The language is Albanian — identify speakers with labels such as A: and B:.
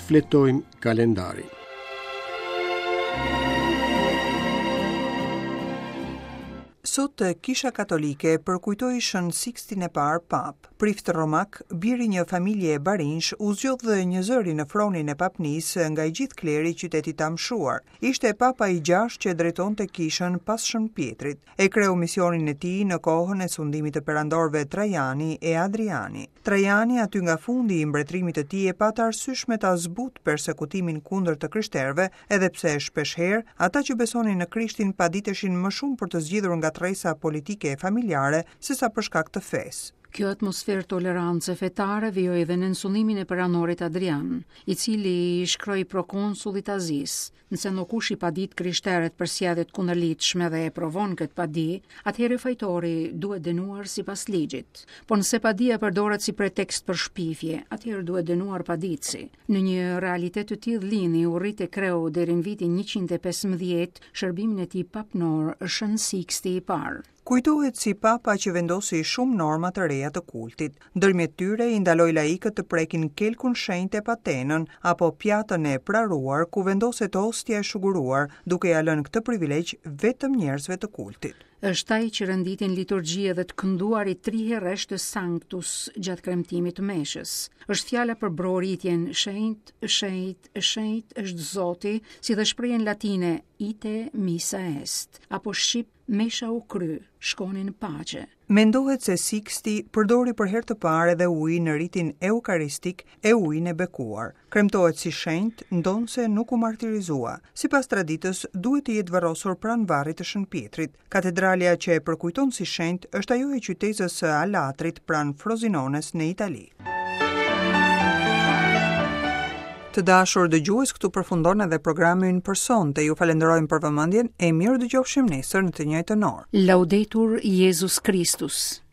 A: Fletojmë kalendarin.
B: Sot Kisha Katolike përkujtoi Shën Sikstin e parë pap. Prift romak, biri një familje e barinsh, u zgjodh dhe një zëri në fronin e papnisë nga i gjithë kleri i qytetit të amshuar. Ishte papa i 6 që drejtonte kishën pas Shën Pietrit. E kreu misionin e tij në kohën e sundimit të perandorëve Trajani e Adriani. Trajani aty nga fundi i mbretërimit të tij e pata arsysh me ta zbut persekutimin kundër të krishterëve, edhe pse shpeshherë ata që besonin në Krishtin paditeshin më shumë për të zgjidhur nga tresa politike e familjare sesa për shkak të fesë.
C: Kjo atmosferë tolerance fetare vijoi edhe në sullimin e peranorit Adrian, i cili shkroi prokonsullit Aziz. Nëse nuk kush i padit krishterët për sjelljet kundërlidhshme dhe e provon këtë padi, atëherë fajtori duhet dënuar sipas ligjit. Por nëse padia përdoret si pretekst për shpifje, atëherë duhet dënuar paditësi. Në një realitet të tillë Lini u rrit e kreu deri në vitin 115 shërbimin e tij papnor Shën Siksti i parë.
B: Kujtohet si papa që vendosi shumë norma të reja të kultit. Ndërmjet tyre i ndaloi laikët të prekin kelkun shenjtë e patenën apo pjatën e praruar ku vendoset hostja e shuguruar, duke ja lënë këtë privilegj vetëm njerëzve të kultit.
C: Është ai që renditin liturgjie dhe të kënduarit 3 herësh të Sanctus gjatë kremtimit të meshës. Është fjala për broritjen shenjt, shenjt, shenjt është Zoti, si dhe shprehjen latine ite missa est, apo shqip mesha u kry, shkoni në paqe.
B: Mendohet se Siksti përdori për herë të parë edhe ujin në ritin eukaristik e ujin e bekuar. Kremtohet si shenjt, ndonse nuk u martirizua. Sipas traditës, duhet të jetë varrosur pranë varrit të Shën Pietrit. Katedralja që e përkujton si shenjt është ajo e qytetës së Alatrit pranë Frozinones në Itali. Të dashur dëgjues, këtu përfundon edhe programi ynë për sonte. Ju falenderojmë për vëmendjen e mirë dëgjofshim nesër në të njëjtën orë.
C: Laudetur Jesus Christus.